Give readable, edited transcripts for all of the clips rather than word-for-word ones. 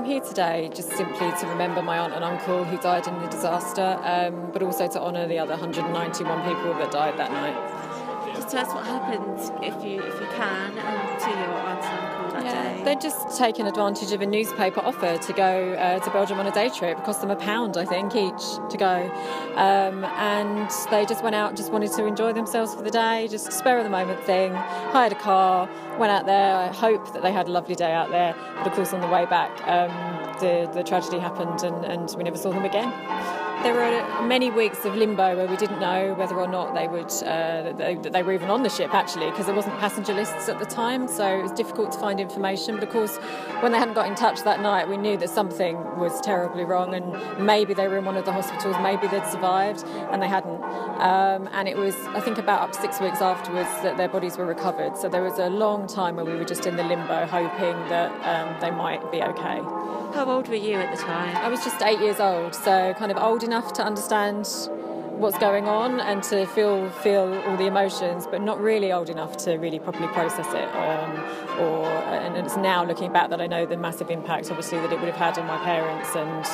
I'm here today just simply to remember my aunt and uncle who died in the disaster, but also to honour the other 191 people that died that night. Just tell us what happened, if you can, to your aunt and uncle that day. They'd just taken advantage of a newspaper offer to go to Belgium on a day trip. It cost them £1, I think, each to go. And they just went out, just wanted to enjoy themselves for the day, just spur of the moment thing, hired a car, went out there. I hope that they had a lovely day out there. But of course, on the way back, the tragedy happened and we never saw them again. There were many weeks of limbo where we didn't know whether or not they would they were even on the ship, actually, because there wasn't passenger lists at the time, so it was difficult to find information. But of course, when they hadn't got in touch that night, we knew that something was terribly wrong, and maybe they were in one of the hospitals, maybe they'd survived, and they hadn't. And it was, I think, about up to 6 weeks afterwards that their bodies were recovered. So there was a long time where we were just in the limbo, hoping that they might be okay. How old were you at the time? I was just 8 years old, so kind of old enough to understand what's going on and to feel all the emotions, but not really old enough to really properly process it. And it's now looking back that I know the massive impact, obviously, that it would have had on my parents, and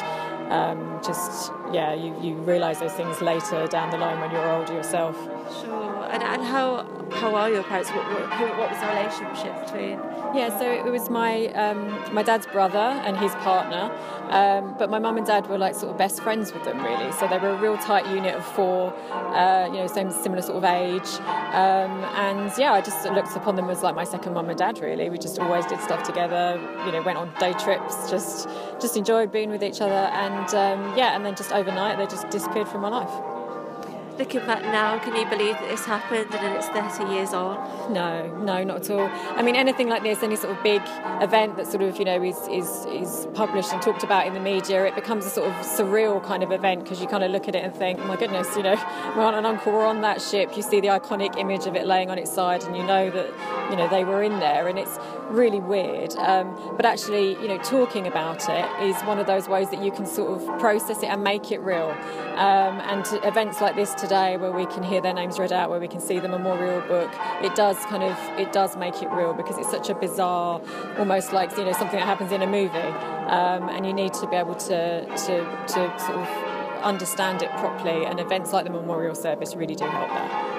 you realise those things later down the line when you're older yourself. Sure. And how are your parents? What was the relationship between? Yeah, so it was my dad's brother and his partner, but my mum and dad were like sort of best friends with them, really. So they were a real tight unit of four, similar sort of age, I just looked upon them as like my second mum and dad, really. We just always did stuff together, went on day trips, just enjoyed being with each other, and then just overnight they just disappeared from my life. Looking back now, can you believe that this happened and then it's 30 years on? No, not at all. I mean, anything like this, any sort of big event that sort of, is published and talked about in the media, it becomes a sort of surreal kind of event, because you kind of look at it and think, oh my goodness, my aunt and uncle were on that ship. You see the iconic image of it laying on its side, and you know that, they were in there, and it's really weird. But actually, talking about it is one of those ways that you can sort of process it and make it real. And events like this today, where we can hear their names read out, where we can see the memorial book, it does make it real, because it's such a bizarre, almost like something that happens in a movie, and you need to be able to sort of understand it properly, and events like the memorial service really do help that.